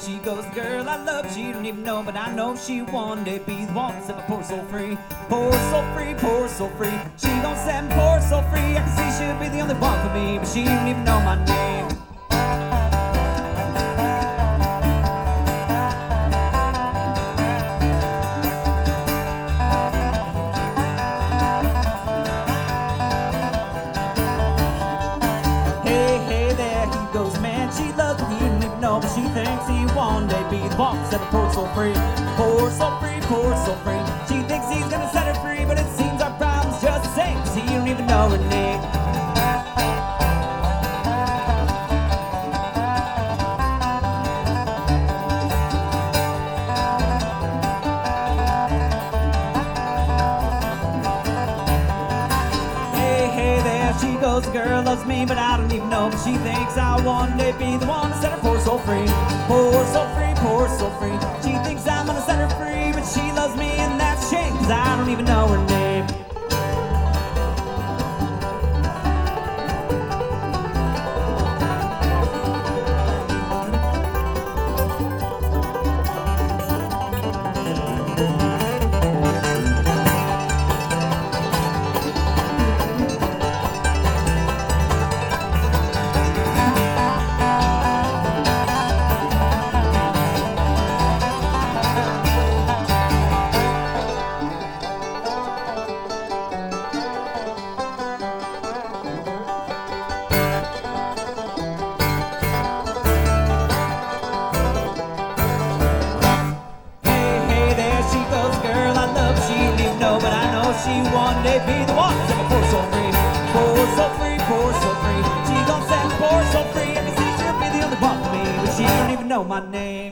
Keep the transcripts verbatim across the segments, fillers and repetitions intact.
she goes, girl I love, she don't even know, but I know she one day be the one to set my poor soul free. Poor soul free, poor soul free. She gon' set my poor soul free. I can see she'll be the only one for me, but she don't even know my name. But she thinks he one day be the one to set her poor soul free. Poor soul free, poor soul free. She thinks he's gonna set her free, but it seems our problem's just the same, 'cause he don't even know her name. Hey, hey there, she goes, the girl loves me, but I don't even know. But she thinks I'll one day be the one to set her poor soul free. Poor soul free, poor soul free. She thinks I'm gonna set her free, but she loves me and that's a shame, 'cause I don't even know her name. She one day be the one to set my poor soul free. Poor soul free, poor soul free. She gon' set my poor soul free. I can see she'll be the only one for me, but she don't even know my name.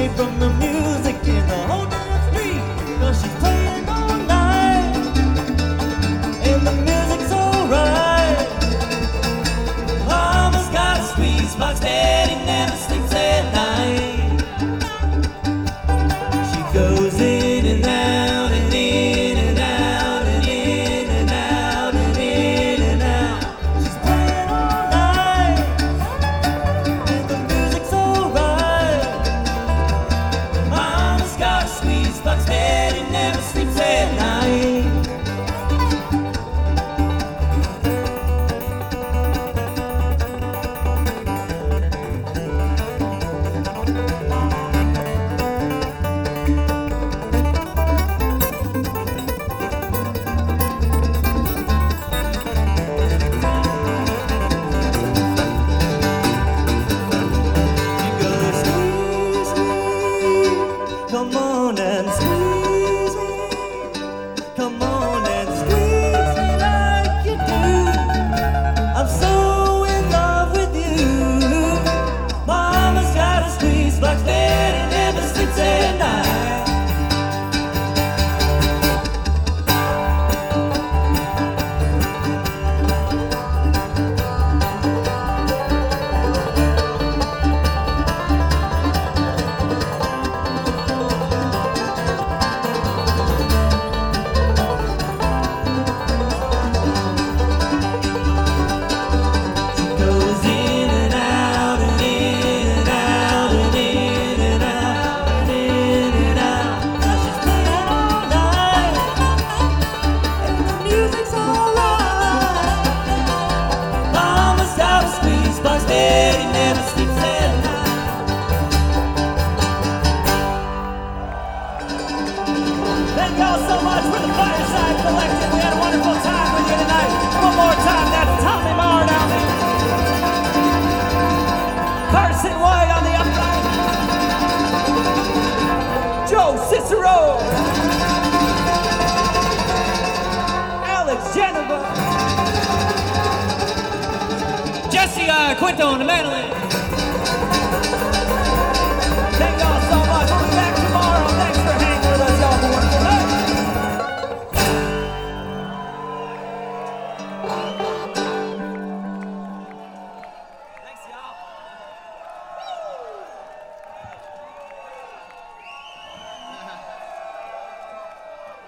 away from the music in the whole damn street. Cause she's playing all night, and the music's alright. Mama's got a squeeze box, daddy never sleeps at night. She goes in and out and in and out and in and out and in and out. She's playing all night, and the music's alright. Mama's got a squeeze box, daddy never sleeps at night. Come on and squeeze me. Come on and squeeze me like you do. I'm so in love with you. Mama's got a squeeze box, daddy never sleeps at night. Goes in and out and in and out and in and out and in and out. Now she's playing all night, and the music's alright. Mama's got a squeeze box, daddy never sleeps at night. Thank y'all so much for the Fireside Collective. We had a wonderful time with you tonight. One more time, that's Tommy Marr down there. Carson White on the upright. Joe Cicero. Alex Jennifer. Jesse uh, Quinto on the mandolin.